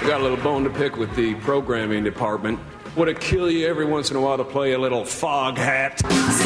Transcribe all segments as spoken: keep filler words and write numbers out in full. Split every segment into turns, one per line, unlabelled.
Got a little bone to pick with the programming department. Would it kill you every once in a while to play a little fog hat?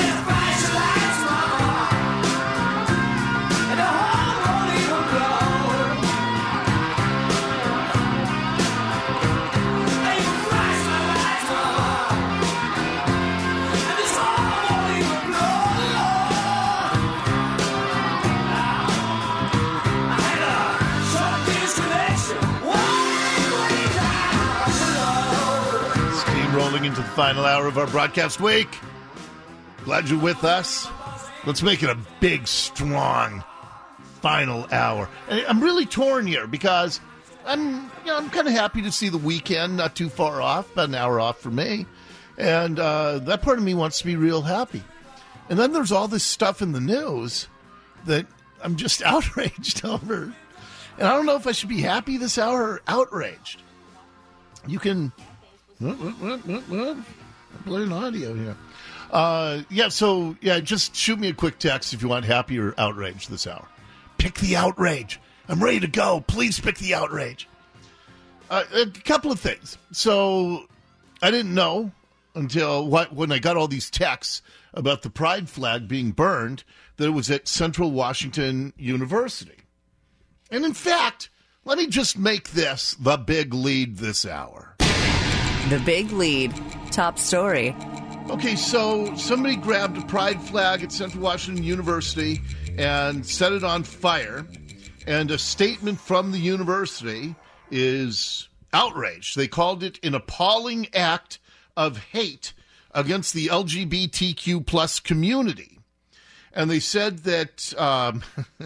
Rolling into the final hour of our broadcast week. Glad you're with us. Let's make it a big, strong final hour. And I'm really torn here because I'm, you know, I'm kind of happy to see the weekend not too far off, about an hour off for me. And uh, that part of me wants to be real happy. And then there's all this stuff in the news that I'm just outraged over. And I don't know if I should be happy this hour or outraged. You can... What, what, what, what? I'm playing audio here. Uh, yeah, so, yeah, just shoot me a quick text if you want happy or outraged this hour. Pick the outrage. I'm ready to go. Please pick the outrage. Uh, a couple of things. So, I didn't know until what, when I got all these texts about the pride flag being burned that it was at Central Washington University. And, in fact, let me just make this the big lead this hour.
The big lead. Top story.
Okay, so somebody grabbed a pride flag at Central Washington University and set it on fire. And a statement from the university is outraged. They called it an appalling act of hate against the L G B T Q plus community. And they said that um,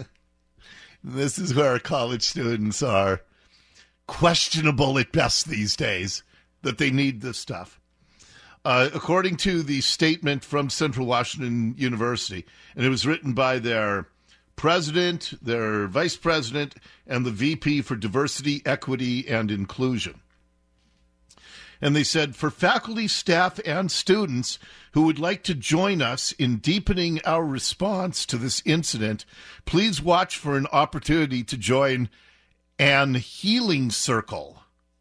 this is where college students are questionable at best these days, that they need this stuff. Uh, according to the statement from Central Washington University, and it was written by their president, their vice president, and the V P for Diversity, Equity, and Inclusion. And they said, for faculty, staff, and students who would like to join us in deepening our response to this incident, please watch for an opportunity to join an healing circle.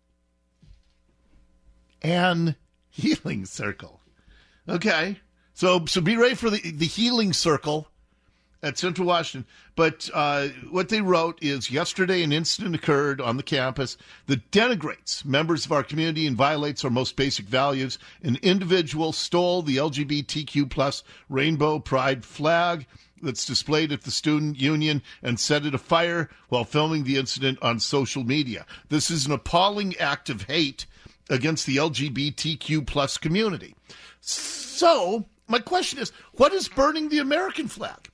An healing circle. Okay. So so be ready for the, the healing circle at Central Washington. But uh, what they wrote is, yesterday an incident occurred on the campus that denigrates members of our community and violates our most basic values. An individual stole the L G B T Q plus rainbow pride flag that's displayed at the student union and set it afire while filming the incident on social media. This is an appalling act of hate against the L G B T Q plus community. So, my question is, what is burning the American flag?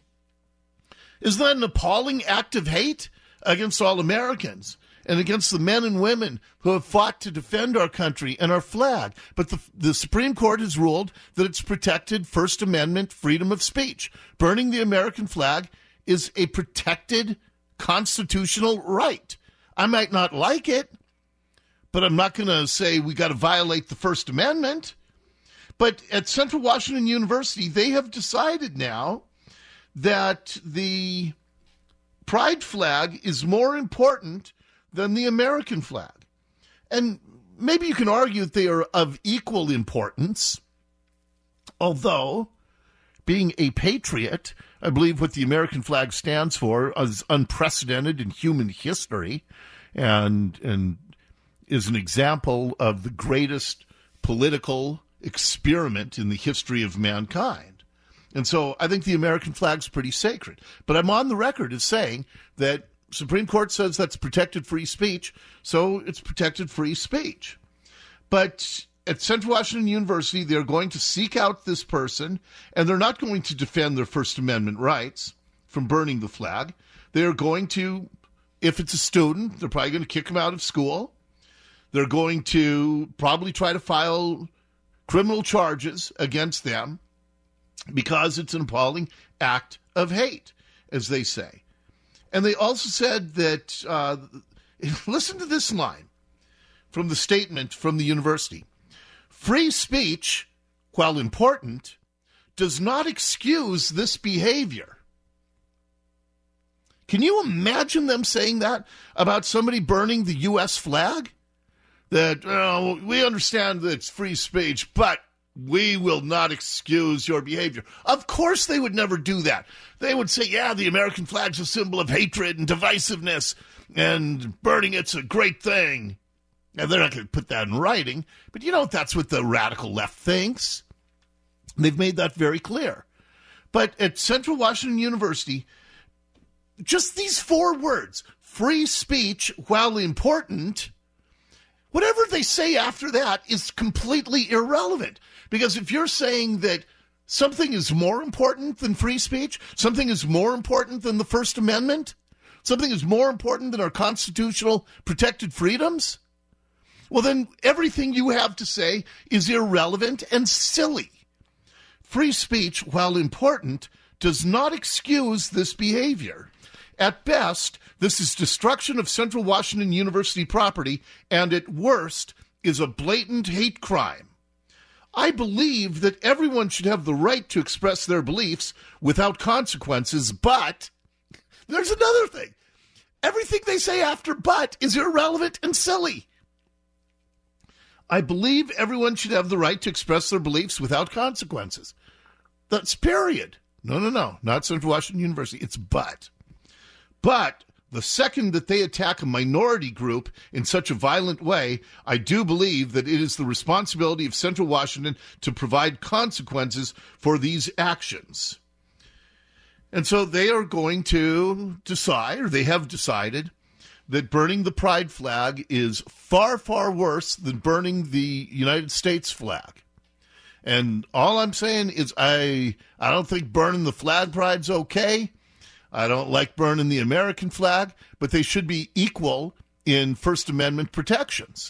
Is that an appalling act of hate against all Americans and against the men and women who have fought to defend our country and our flag? But the, the Supreme Court has ruled that it's protected First Amendment freedom of speech. Burning the American flag is a protected constitutional right. I might not like it, but I'm not going to say we got to violate the First Amendment. But at Central Washington University, they have decided now that the pride flag is more important than the American flag. And maybe you can argue that they are of equal importance, although being a patriot, I believe what the American flag stands for is unprecedented in human history and and is an example of the greatest political experiment in the history of mankind. And so I think the American flag's pretty sacred. But I'm on the record as saying that Supreme Court says that's protected free speech, so it's protected free speech. But at Central Washington University, they're going to seek out this person, and they're not going to defend their First Amendment rights from burning the flag. They're going to, if it's a student, they're probably going to kick them out of school. They're going to probably try to file criminal charges against them because it's an appalling act of hate, as they say. And they also said that, uh, listen to this line from the statement from the university. Free speech, while important, does not excuse this behavior. Can you imagine them saying that about somebody burning the U S flag? That, oh, we understand that it's free speech, but we will not excuse your behavior. Of course they would never do that. They would say, yeah, the American flag's a symbol of hatred and divisiveness, and burning it's a great thing. And they're not going to put that in writing, but you know, that's what the radical left thinks. They've made that very clear. But at Central Washington University, just these four words, free speech, while important, whatever they say after that is completely irrelevant. Because if you're saying that something is more important than free speech, something is more important than the First Amendment, something is more important than our constitutional protected freedoms, well, then everything you have to say is irrelevant and silly. Free speech, while important, does not excuse this behavior. At best, this is destruction of Central Washington University property, and at worst is a blatant hate crime. I believe that everyone should have the right to express their beliefs without consequences, but there's another thing. Everything they say after but is irrelevant and silly. I believe everyone should have the right to express their beliefs without consequences. That's period. No, no, no, not Central Washington University. It's but. But the second that they attack a minority group in such a violent way, I do believe that it is the responsibility of Central Washington to provide consequences for these actions. And so they are going to decide, or they have decided, that burning the pride flag is far, far worse than burning the United States flag. And all I'm saying is I I don't think burning the flag pride's okay. I don't like burning the American flag, but they should be equal in First Amendment protections.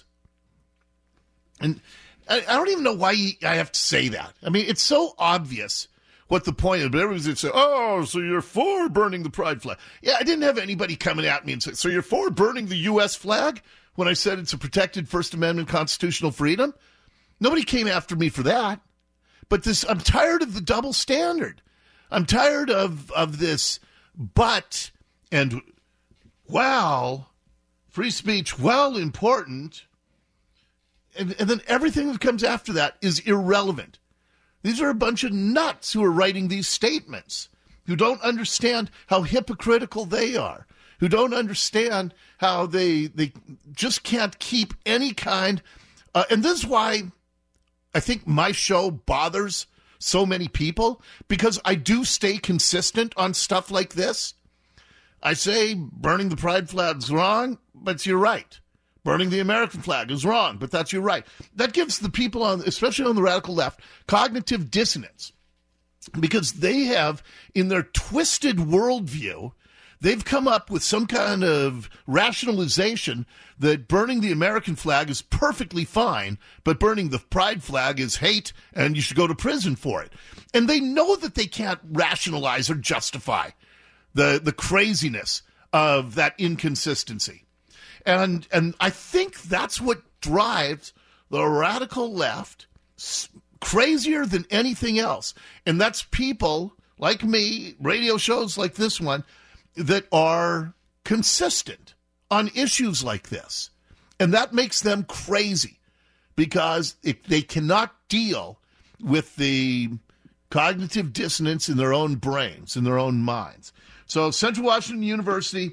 And I, I don't even know why I have to say that. I mean, it's so obvious what the point is, but everyone's going to say, oh, so you're for burning the pride flag. Yeah, I didn't have anybody coming at me and say, so you're for burning the U S flag when I said it's a protected First Amendment constitutional freedom? Nobody came after me for that. But this, I'm tired of the double standard. I'm tired of, of this but and while free speech, while important, and, and then everything that comes after that is irrelevant. These are a bunch of nuts who are writing these statements, who don't understand how hypocritical they are, who don't understand how they they just can't keep any kind. Uh, and this is why I think my show bothers so many people, because I do stay consistent on stuff like this. I say burning the pride flag's wrong, but you're right. Burning the American flag is wrong, but that's you're right. That gives the people, on, especially on the radical left, cognitive dissonance, because they have, in their twisted worldview, they've come up with some kind of rationalization that burning the American flag is perfectly fine, but burning the pride flag is hate and you should go to prison for it. And they know that they can't rationalize or justify the, the craziness of that inconsistency. And, and I think that's what drives the radical left crazier than anything else. And that's people like me, radio shows like this one, that are consistent on issues like this. And that makes them crazy because it, they cannot deal with the cognitive dissonance in their own brains, in their own minds. So Central Washington University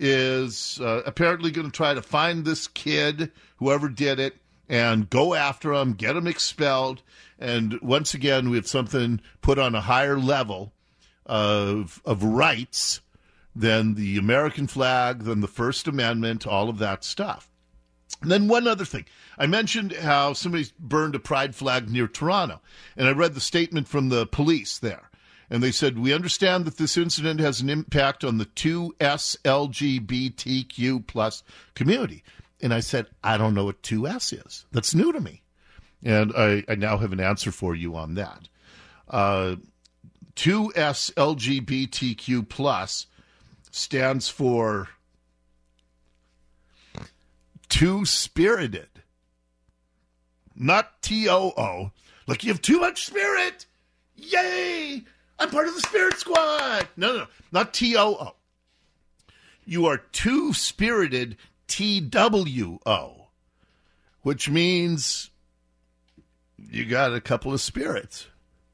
is uh, apparently going to try to find this kid, whoever did it, and go after him, get him expelled. And once again, we have something put on a higher level of of rights than the American flag, than the First Amendment, all of that stuff. And then one other thing. I mentioned how somebody burned a pride flag near Toronto, and I read the statement from the police there. And they said, we understand that this incident has an impact on the two S L G B T Q plus community. And I said, I don't know what two S is. That's new to me. And I, I now have an answer for you on that. Uh, two S L G B T Q plus stands for two-spirited, not T O O. Like, you have too much spirit. Yay! I'm part of the spirit squad. No, no, no, not T O O. You are two-spirited T W O, which means you got a couple of spirits.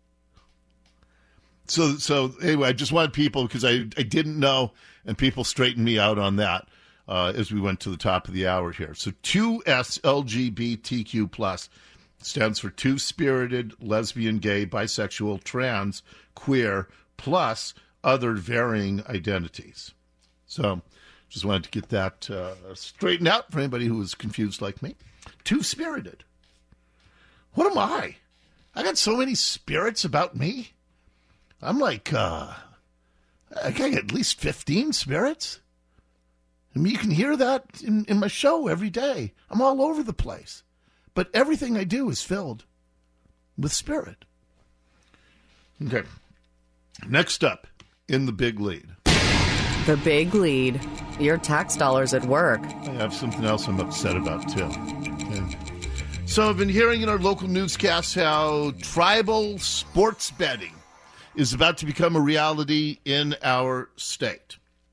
So, so anyway, I just wanted people, because I, I didn't know, and people straightened me out on that uh, as we went to the top of the hour here. So two S L G B T Q plus stands for two-spirited, lesbian, gay, bisexual, trans, queer, plus other varying identities. So just wanted to get that uh, straightened out for anybody who was confused like me. Two-spirited. What am I? I got so many spirits about me. I'm like, uh, I got at least fifteen spirits. I mean, you can hear that in, in my show every day. I'm all over the place. But everything I do is filled with spirit. Okay. Next up in the big lead.
The big lead. Your tax dollars at work.
I have something else I'm upset about, too. Okay. So I've been hearing in our local newscasts how tribal sports betting is about to become a reality in our state.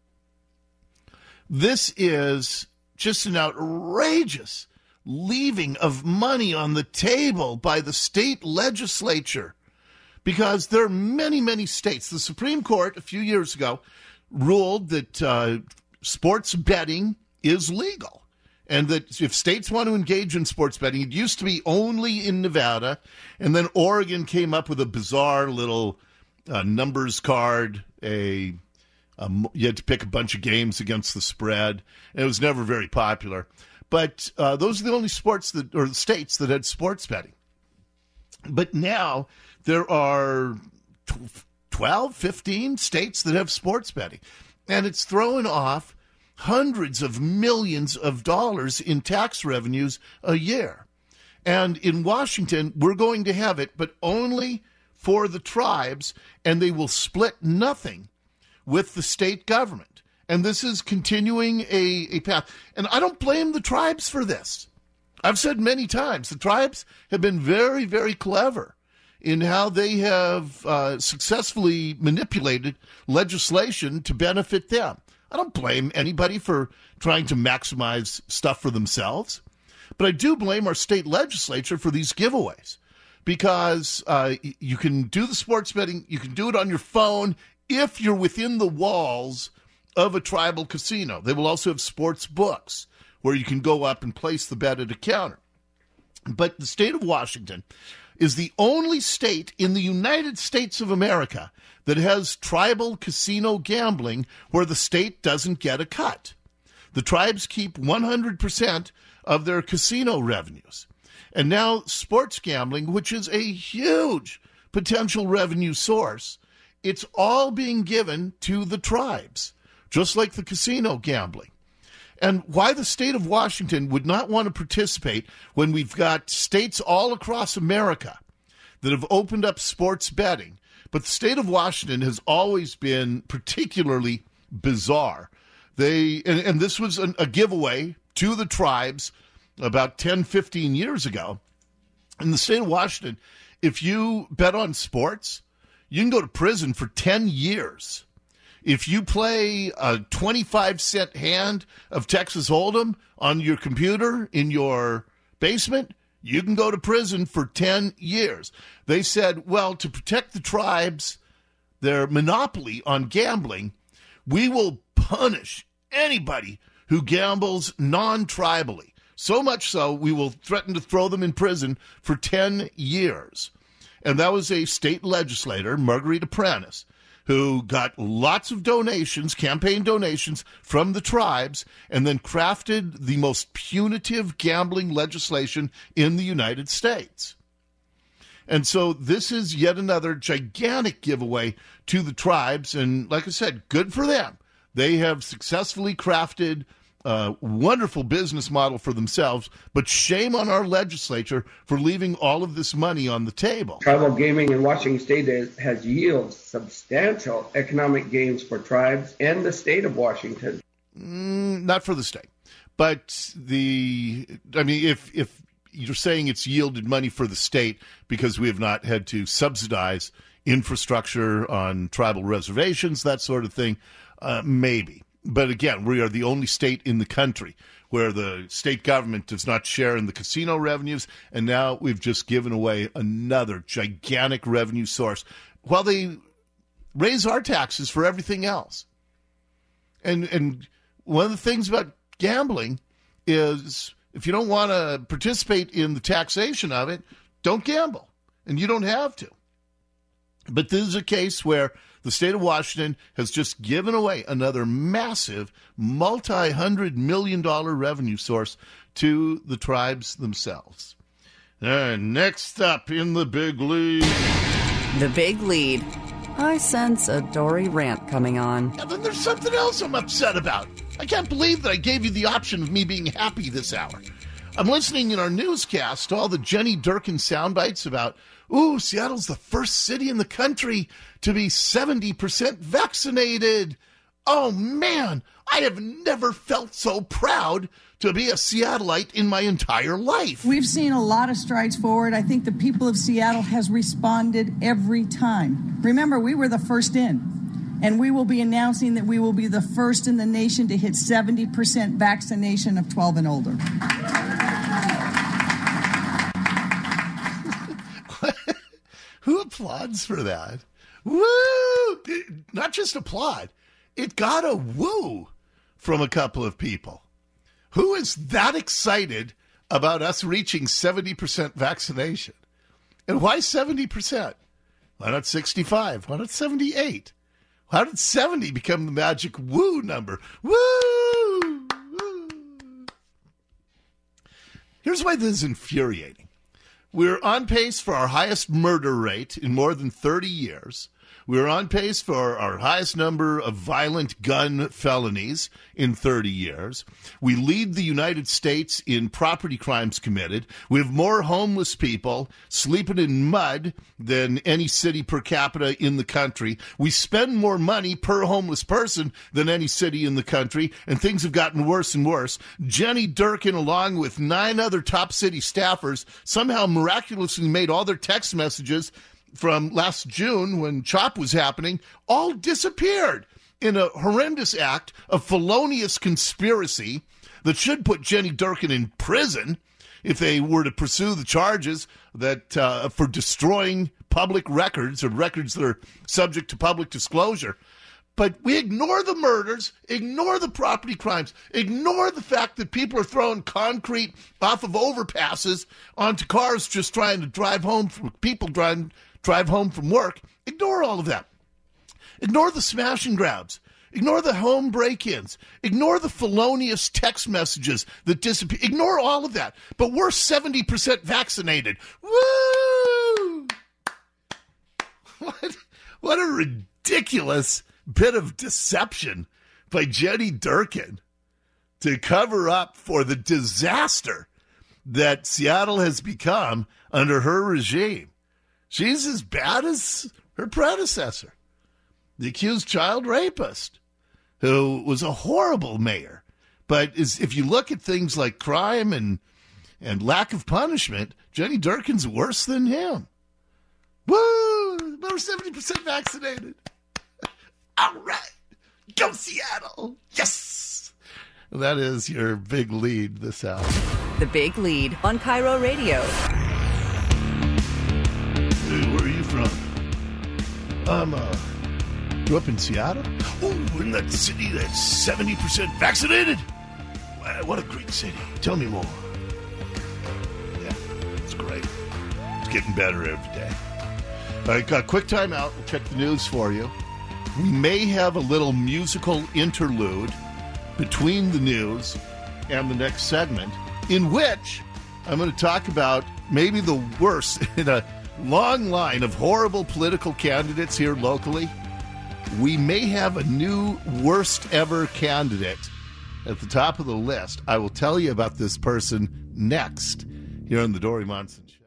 This is just an outrageous leaving of money on the table by the state legislature, because there are many, many states. The Supreme Court a few years ago ruled that uh, sports betting is legal, and that if states want to engage in sports betting, it used to be only in Nevada, and then Oregon came up with a bizarre little a numbers card, a, a you had to pick a bunch of games against the spread, and it was never very popular. But uh, those are the only sports that, or the states that had sports betting. But now there are twelve, fifteen states that have sports betting, and it's throwing off hundreds of millions of dollars in tax revenues a year. And in Washington, we're going to have it, but only for the tribes, and they will split nothing with the state government. And this is continuing a, a path. And I don't blame the tribes for this. I've said many times, the tribes have been very, very clever in how they have uh, successfully manipulated legislation to benefit them. I don't blame anybody for trying to maximize stuff for themselves, but I do blame our state legislature for these giveaways. Because uh, you can do the sports betting, you can do it on your phone if you're within the walls of a tribal casino. They will also have sports books where you can go up and place the bet at a counter. But the state of Washington is the only state in the United States of America that has tribal casino gambling where the state doesn't get a cut. The tribes keep one hundred percent of their casino revenues. And now sports gambling, which is a huge potential revenue source, it's all being given to the tribes, just like the casino gambling. And why the state of Washington would not want to participate when we've got states all across America that have opened up sports betting. But the state of Washington has always been particularly bizarre. They and, and this was an, a giveaway to the tribes about ten, fifteen years ago. In the state of Washington, if you bet on sports, you can go to prison for ten years. If you play a twenty-five cent hand of Texas Hold'em on your computer in your basement, you can go to prison for ten years. They said, well, to protect the tribes, their monopoly on gambling, we will punish anybody who gambles non-tribally. So much so, we will threaten to throw them in prison for ten years. And that was a state legislator, Marguerite Prentice, who got lots of donations, campaign donations from the tribes, and then crafted the most punitive gambling legislation in the United States. And so this is yet another gigantic giveaway to the tribes. And like I said, good for them. They have successfully crafted a wonderful business model for themselves, but shame on our legislature for leaving all of this money on the table.
Tribal gaming in Washington State is, has yielded substantial economic gains for tribes and the state of Washington.
Mm, not for the state. But the, I mean, if if you're saying it's yielded money for the state because we have not had to subsidize infrastructure on tribal reservations, that sort of thing, uh, maybe. but again, we are the only state in the country where the state government does not share in the casino revenues, and now we've just given away another gigantic revenue source while they raise our taxes for everything else. And and one of the things about gambling is if you don't want to participate in the taxation of it, don't gamble, and you don't have to. But this is a case where the state of Washington has just given away another massive multi-hundred million dollar revenue source to the tribes themselves. And next up in the big lead.
The Big Lead. I sense a Dory rant coming on.
Yeah, then there's something else I'm upset about. I can't believe that I gave you the option of me being happy this hour. I'm listening in our newscast to all the Jenny Durkin sound bites about, ooh, Seattle's the first city in the country to be seventy percent vaccinated. Oh, man, I have never felt so proud to be a Seattleite in my entire life.
We've seen a lot of strides forward. I think the people of Seattle has responded every time. Remember, we were the first in, and we will be announcing that we will be the first in the nation to hit seventy percent vaccination of twelve and older.
Who applauds for that? Woo! Not just applaud. It got a woo from a couple of people. Who is that excited about us reaching seventy percent vaccination? And why seventy percent? Why not sixty-five? Why not seventy-eight? How did seventy become the magic woo number? Woo! Woo! Here's why this is infuriating. We're on pace for our highest murder rate in more than thirty years. We're on pace for our highest number of violent gun felonies in thirty years. We lead the United States in property crimes committed. We have more homeless people sleeping in mud than any city per capita in the country. We spend more money per homeless person than any city in the country, and things have gotten worse and worse. Jenny Durkin, along with nine other top city staffers, somehow miraculously made all their text messages from last June when CHOP was happening, all disappeared in a horrendous act of felonious conspiracy that should put Jenny Durkin in prison if they were to pursue the charges that uh, for destroying public records or records that are subject to public disclosure. But we ignore the murders, ignore the property crimes, ignore the fact that people are throwing concrete off of overpasses onto cars just trying to drive home from people driving drive home from work. Ignore all of that. Ignore the smash and grabs. Ignore the home break-ins. Ignore the felonious text messages that disappear. Ignore all of that. But we're seventy percent vaccinated. Woo! What, what a ridiculous bit of deception by Jenny Durkin to cover up for the disaster that Seattle has become under her regime. She's as bad as her predecessor, the accused child rapist, who was a horrible mayor. But is, if you look at things like crime and and lack of punishment, Jenny Durkin's worse than him. Woo! We're seventy percent vaccinated. All right. Go Seattle. Yes! That is your big lead this hour.
The Big Lead on Cairo Radio.
Hey, where are you from? I'm, uh, grew up in Seattle. Oh, in that city that's seventy percent vaccinated? Wow, what a great city. Tell me more. Yeah, it's great. It's getting better every day. All right, got a quick time out. We'll check the news for you. We may have a little musical interlude between the news and the next segment, in which I'm going to talk about maybe the worst in a long line of horrible political candidates here locally. We may have a new worst ever candidate at the top of the list. I will tell you about this person next here on the Dory Monson Show.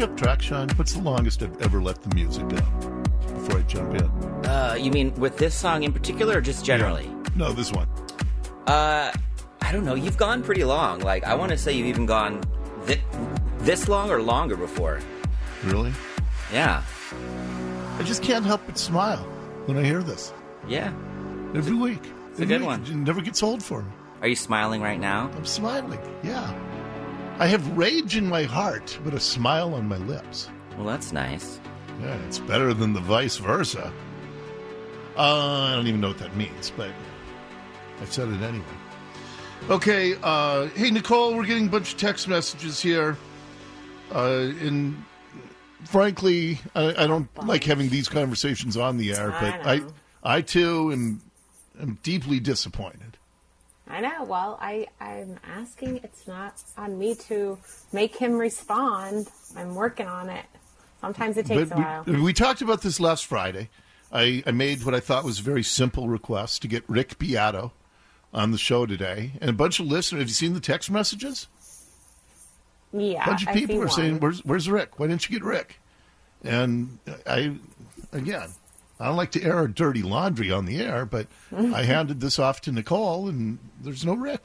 kept track, Sean? What's the longest I've ever let the music down before I jump in?
Uh, you mean with this song in particular, or just generally?
Yeah. No, this one.
Uh, I don't know. You've gone pretty long. Like, I want to say you've even gone thi- this long or longer before.
Really?
Yeah.
I just can't help but smile when I hear this.
Yeah.
Every week.
It's a good one.
It never gets old for me.
Are you smiling right now?
I'm smiling, yeah. I have rage in my heart, but a smile on my lips.
Well, that's nice.
Yeah, it's better than the vice versa. Uh, I don't even know what that means, but I said it anyway. Okay, uh, hey, Nicole, we're getting a bunch of text messages here. Uh, and frankly, I, I don't like having these conversations on the air, but I, I, I too, am, am deeply disappointed.
I know. Well, I, I'm asking. It's not on me to make him respond. I'm working on it. Sometimes it takes
but
a while.
We, we talked about this last Friday. I, I made what I thought was a very simple request to get Rick Beato on the show today. And a bunch of listeners, have you seen the text messages?
Yeah,
a bunch of
I
people
see
are
one.
saying, where's, where's Rick? Why didn't you get Rick? And I, again, I don't like to air dirty laundry on the air, but I handed this off to Nicole, and there's no Rick.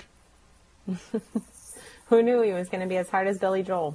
Who knew he was going to be as hard as Billy Joel?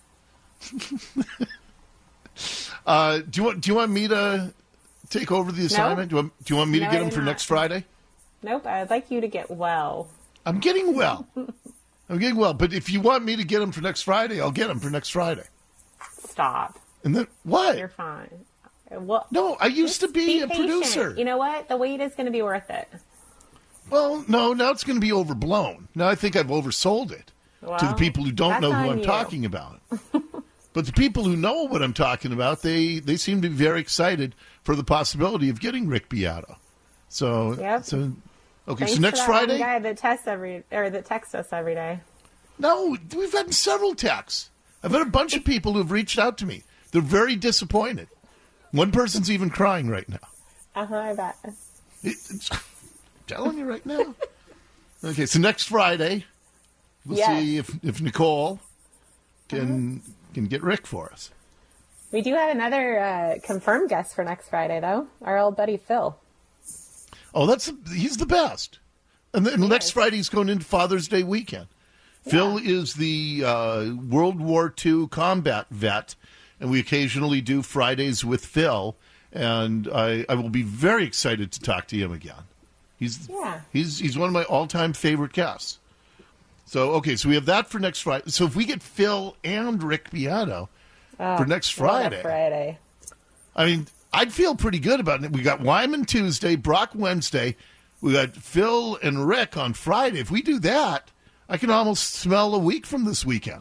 uh, do you want? Do you want me to take over the assignment?
No.
Do, you want, do you want me
No,
to get
I
him
do
for
not.
next Friday?
Nope. I'd like you to get well.
I'm getting well. I'm getting well. But if you want me to get him for next Friday, I'll get him for next Friday.
Stop.
And then what?
You're fine. Well,
no, I used to be,
be
a
patient.
producer.
You know what? The wait is going to be worth it.
Well, no, now it's going to be overblown. Now I think I've oversold it
Well,
to the people who don't
that's
know who
on
I'm
you.
talking about. But the people who know what I'm talking about, they, they seem to be very excited for the possibility of getting Rick Beato. So,
Yep.
so okay,
Thanks
so next
for that
Friday?
one guy that tests every or that texts us every day.
No, we've had several texts. I've had a bunch of people who've reached out to me. They're very disappointed. One person's even crying right now.
Uh huh. I bet.
It, it's, I'm telling you right now. Okay, so next Friday, we'll
Yes.
see if, if Nicole can
Uh-huh.
can get Rick for us.
We do have another uh, confirmed guest for next Friday, though. Our old buddy Phil.
Oh, that's he's the best. And then next
is.
Friday he's going into Father's Day weekend. Yeah. Phil is the uh, World War Two combat vet, and we occasionally do Fridays with Phil. And I, I will be very excited to talk to him again. He's
Yeah.
he's he's one of my all-time favorite guests. So okay, so we have that for next Friday. So if we get Phil and Rick Beato
Oh,
for next
what a
Friday,
Friday.
I mean, I'd feel pretty good about it. We got Wyman Tuesday, Brock Wednesday. We got Phil and Rick on Friday. If we do that, I can almost smell a week from this weekend.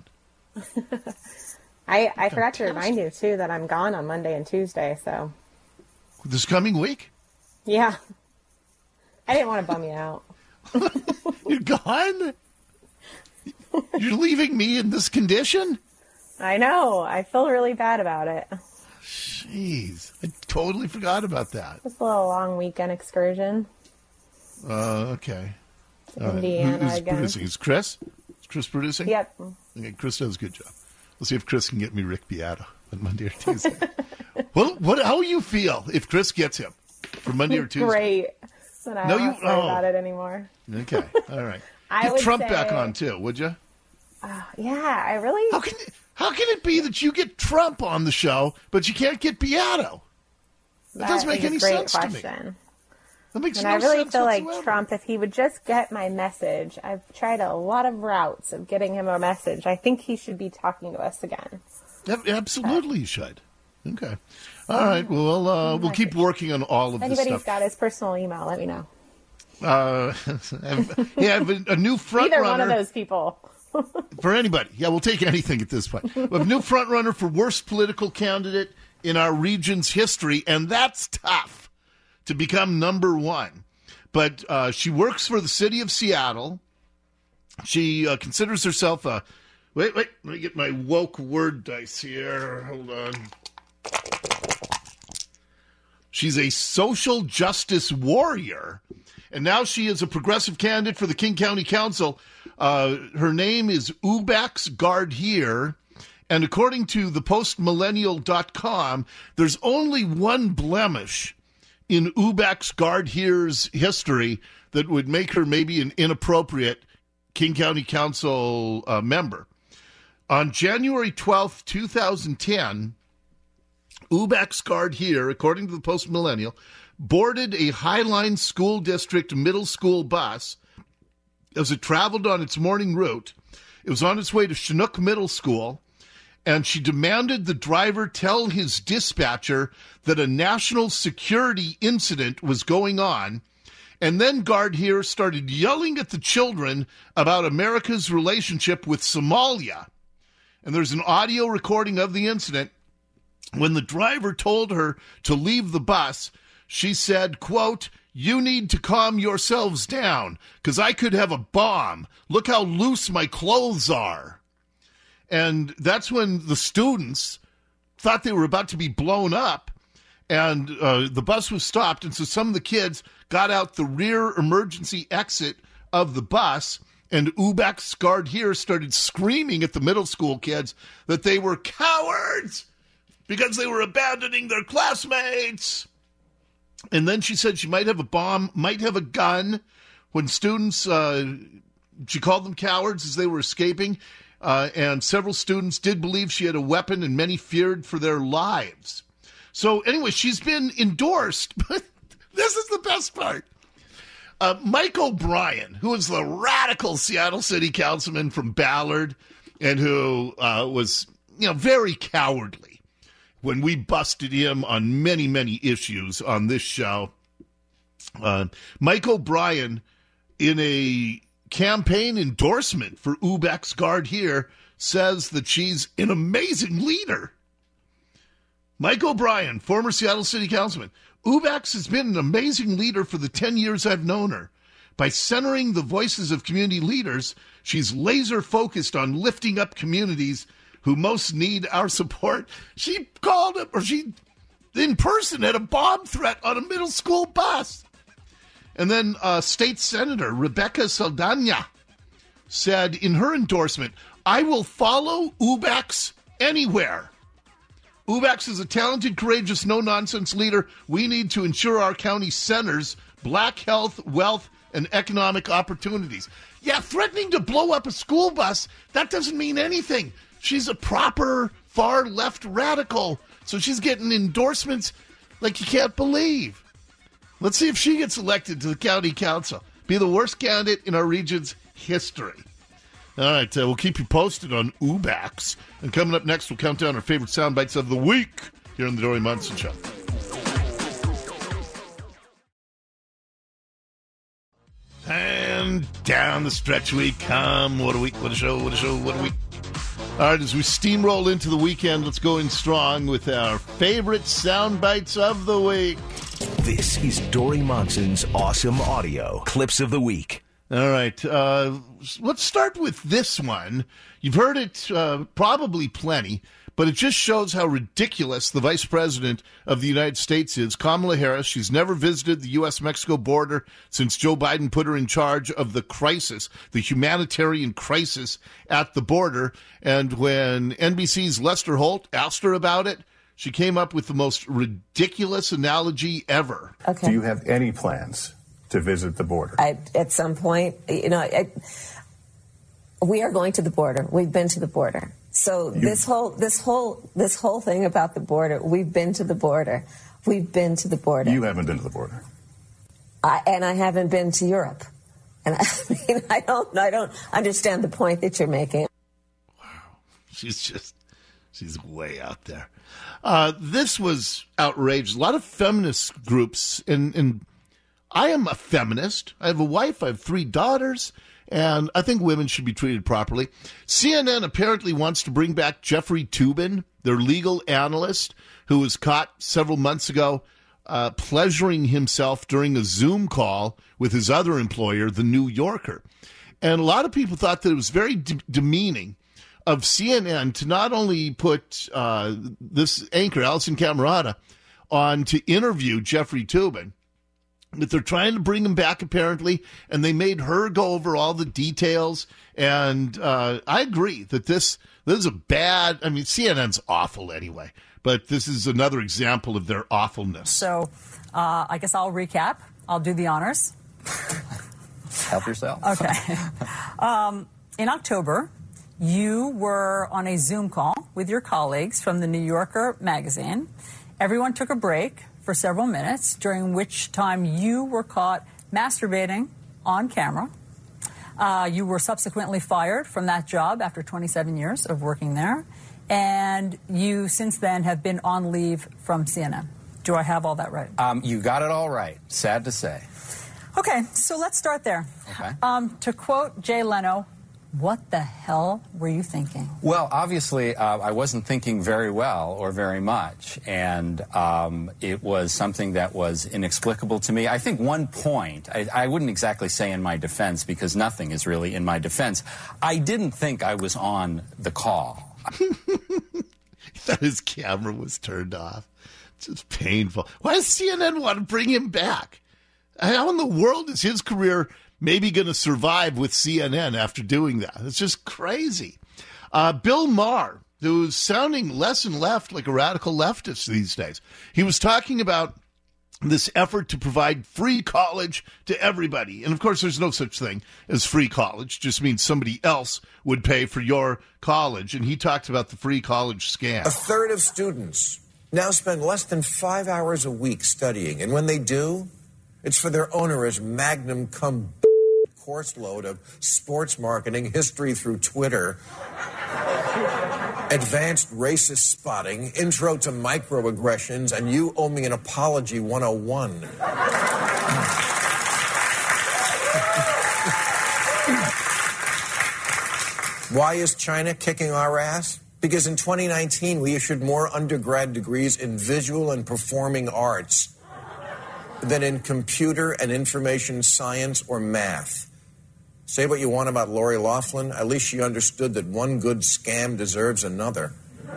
I, I forgot to remind you, too, that I'm gone on Monday and Tuesday, so.
This coming week?
Yeah. I didn't want to bum you out.
You're gone? You're leaving me in this condition?
I know. I feel really bad about it.
Jeez. I totally forgot about that.
Just a little long weekend excursion.
Uh, okay. All right.
Indiana
Who- Who's
again.
producing? Is Chris? Is Chris producing?
Yep.
Okay, Chris does a good job. We'll see if Chris can get me Rick Beato on Monday or Tuesday. Well, what? How you feel if Chris gets him for Monday or Tuesday?
Great. Then I
No,
don't
you-
have to worry
oh.
about it anymore.
Okay, all right.
I
Get
would
Trump
say-
back on too, would you?
Yeah, I really.
How can how can it be that you get Trump on the show, but you can't get Beato? That doesn't make
is a
any
great
sense to me.
question.
That makes
And
no
I really
sense
feel
whatsoever.
like Trump, if he would just get my message, I've tried a lot of routes of getting him a message. I think he should be talking to us again.
Ab- Absolutely, you should. Okay. All right. Well, uh, we'll keep working on all of
If
this
anybody's
stuff.
got his personal email, let me know.
Uh, yeah, I have a, a new front
Either
runner
one of those people.
for anybody. Yeah, we'll take anything at this point. We have a new front runner for worst political candidate in our region's history, and that's tough to become number one. But uh, she works for the city of Seattle. She uh, considers herself a wait, wait. Let me get my woke word dice here. Hold on. She's a social justice warrior, and now she is a progressive candidate for the King County Council. Uh, her name is Ubax Gardhier, And according to the post millennial dot com, there's only one blemish in Ubac's Gardheer's history that would make her maybe an inappropriate King County Council uh, member. On January twelfth, twenty ten, Ubac's Gardheer, according to the Post Millennial, boarded a Highline School District middle school bus as it traveled on its morning route. It was on its way to Chinook Middle School, and she demanded the driver tell his dispatcher that a national security incident was going on. And then Gardheer started yelling at the children about America's relationship with Somalia. And there's an audio recording of the incident. When the driver told her to leave the bus, she said, quote, "You need to calm yourselves down, because I could have a bomb. Look how loose my clothes are." And that's when the students thought they were about to be blown up, and uh, the bus was stopped. And so some of the kids got out the rear emergency exit of the bus, and Ubac's Gardheer started screaming at the middle school kids that they were cowards because they were abandoning their classmates. And then she said she might have a bomb, might have a gun. When students, uh, she called them cowards as they were escaping. Uh, and several students did believe she had a weapon, and many feared for their lives. So anyway, she's been endorsed. But this is the best part. Uh, Mike O'Brien, who is the radical Seattle City Councilman from Ballard, and who uh, was, you know, very cowardly when we busted him on many, many issues on this show. Uh, Mike O'Brien, in a campaign endorsement for Ubac's Gardheer, says that she's an amazing leader. Mike O'Brien, former Seattle City Councilman, Ubac's has been an amazing leader for the ten years I've known her. By centering the voices of community leaders, she's laser focused on lifting up communities who most need our support. She called him, or she, in person, had a bomb threat on a middle school bus. And then uh, State Senator Rebecca Saldana said in her endorsement, "I will follow Ubac's anywhere. Ubac's is a talented, courageous, no-nonsense leader. We need to ensure our county centers black health, wealth, and economic opportunities." Yeah, threatening to blow up a school bus, that doesn't mean anything. She's a proper far-left radical, so she's getting endorsements like you can't believe. Let's see if she gets elected to the county council. Be the worst candidate in our region's history. All right, uh, we'll keep you posted on Ubac's. And coming up next, we'll count down our favorite sound bites of the week here on the Dori Munson Show. And down the stretch we come. What a week, what a show, what a show, what a week. All right, as we steamroll into the weekend, let's go in strong with our favorite sound bites of the week.
This is Dori Monson's Awesome Audio Clips of the Week.
All right, uh, let's start with this one. You've heard it uh, probably plenty, but it just shows how ridiculous the Vice President of the United States is. Kamala Harris, she's never visited the U S Mexico border since Joe Biden put her in charge of the crisis, the humanitarian crisis at the border. And when N B C's Lester Holt asked her about it, she came up with the most ridiculous analogy ever.
Okay.
Do you have any plans to visit the border?
I, at some point, you know, I, we are going to the border. We've been to the border. So you, this whole, this whole, this whole thing about the border, we've been to the border. We've been to the border.
You haven't been to the border.
I, and I haven't been to Europe. And I mean, I don't, I don't understand the point that you're making.
Wow, she's just, she's way out there. Uh, this was outrageous. A lot of feminist groups, and, and I am a feminist. I have a wife. I have three daughters. And I think women should be treated properly. C N N apparently wants to bring back Jeffrey Toobin, their legal analyst, who was caught several months ago uh, pleasuring himself during a Zoom call with his other employer, The New Yorker. And a lot of people thought that it was very de- demeaning of C N N to not only put uh, this anchor, Alison Camerata, on to interview Jeffrey Toobin, But they're trying to bring him back, apparently, and they made her go over all the details. And uh, I agree that this this is a bad. I mean, C N N's awful anyway, but this is another example of their awfulness.
So, uh, I guess I'll recap. I'll do the honors.
Help yourself.
Okay. um, in October, you were on a Zoom call with your colleagues from the New Yorker magazine. Everyone took a break for several minutes, during which time you were caught masturbating on camera. Uh, you were subsequently fired from that job after twenty-seven years of working there. And you, since then, have been on leave from C N N. Do I have all that right?
Um, you got it all right. Sad to say.
Okay, so let's start there.
Okay.
Um, to quote Jay Leno, what the hell were you thinking?
Well, obviously, uh, I wasn't thinking very well or very much, and um, it was something that was inexplicable to me. I think one point, I, I wouldn't exactly say in my defense, because nothing is really in my defense, I didn't think I was on the call.
He thought his camera was turned off. It's just painful. Why does C N N want to bring him back? How in the world is his career maybe going to survive with C N N after doing that? It's just crazy. Uh, Bill Maher, who's sounding less and left like a radical leftist these days, he was talking about this effort to provide free college to everybody. And, of course, there's no such thing as free college. It just means somebody else would pay for your college. And he talked about the free college scam.
A third of students now spend less than five hours a week studying. And when they do, it's for their onerous magnum cum course load of sports marketing, history through Twitter, advanced racist spotting, intro to microaggressions, and you owe me an apology one oh one. Why is China kicking our ass? Because in twenty nineteen, we issued more undergrad degrees in visual and performing arts than in computer and information science or math. Say what you want about Lori Loughlin, at least she understood that one good scam deserves another.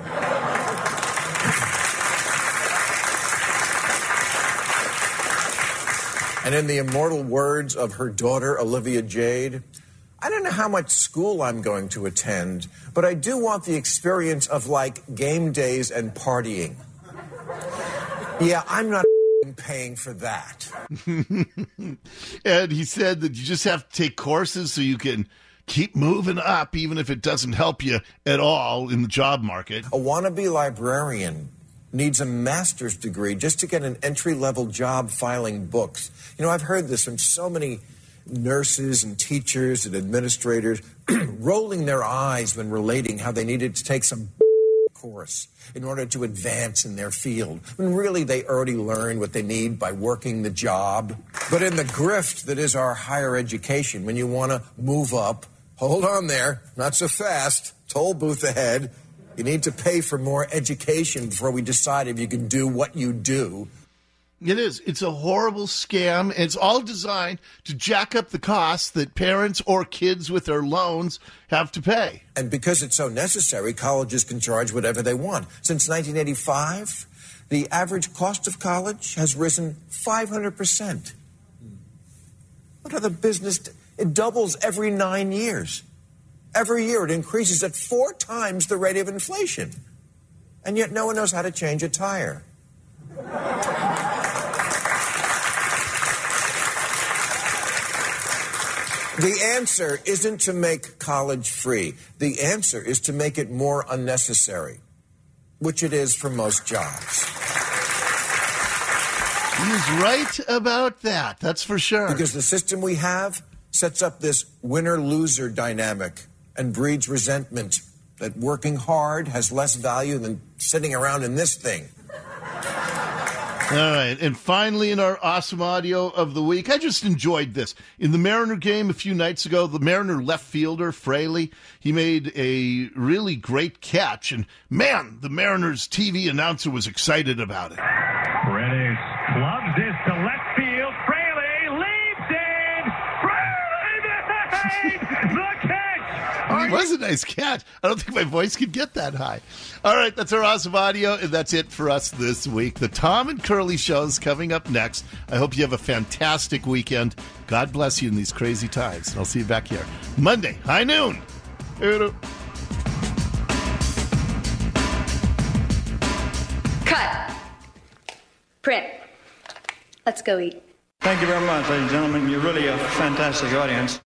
And in the immortal words of her daughter, Olivia Jade, I don't know how much school I'm going to attend, but I do want the experience of, like, game days and partying. Yeah, I'm not paying for that.
And he said that you just have to take courses so you can keep moving up, even if it doesn't help you at all in the job market.
A wannabe librarian needs a master's degree just to get an entry-level job filing books. You know, I've heard this from so many nurses and teachers and administrators rolling their eyes when relating how they needed to take some course in order to advance in their field, when really they already learned what they need by working the job. But in the grift that is our higher education, when you want to move up, hold on there, not so fast, toll booth ahead, you need to pay for more education before we decide if you can do what you do.
It is. It's a horrible scam, and it's all designed to jack up the costs that parents or kids with their loans have to pay.
And because it's so necessary, colleges can charge whatever they want. Since nineteen eighty-five, the average cost of college has risen five hundred percent. What other business? D- it doubles every nine years. Every year it increases at four times the rate of inflation. And yet no one knows how to change a tire. The answer isn't to make college free. The answer is to make it more unnecessary, which it is for most jobs.
He's right about that, that's for sure.
Because the system we have sets up this winner-loser dynamic and breeds resentment that working hard has less value than sitting around in this thing.
All right, and finally in our awesome audio of the week, I just enjoyed this. In the Mariner game a few nights ago, the Mariner left fielder, Fraley, he made a really great catch, and man, the Mariners T V announcer was excited about it.
Reddish loves this to left field. Fraley leaps in. Fraley made the catch. Are
He was a nice cat. I don't think my voice could get that high. All right, that's our awesome audio, and that's it for us this week. The Tom and Curly Show is coming up next. I hope you have a fantastic weekend. God bless you in these crazy times. I'll see you back here Monday, high noon.
Cut. Print. Let's go eat.
Thank you very much, ladies and gentlemen. You're really a fantastic audience.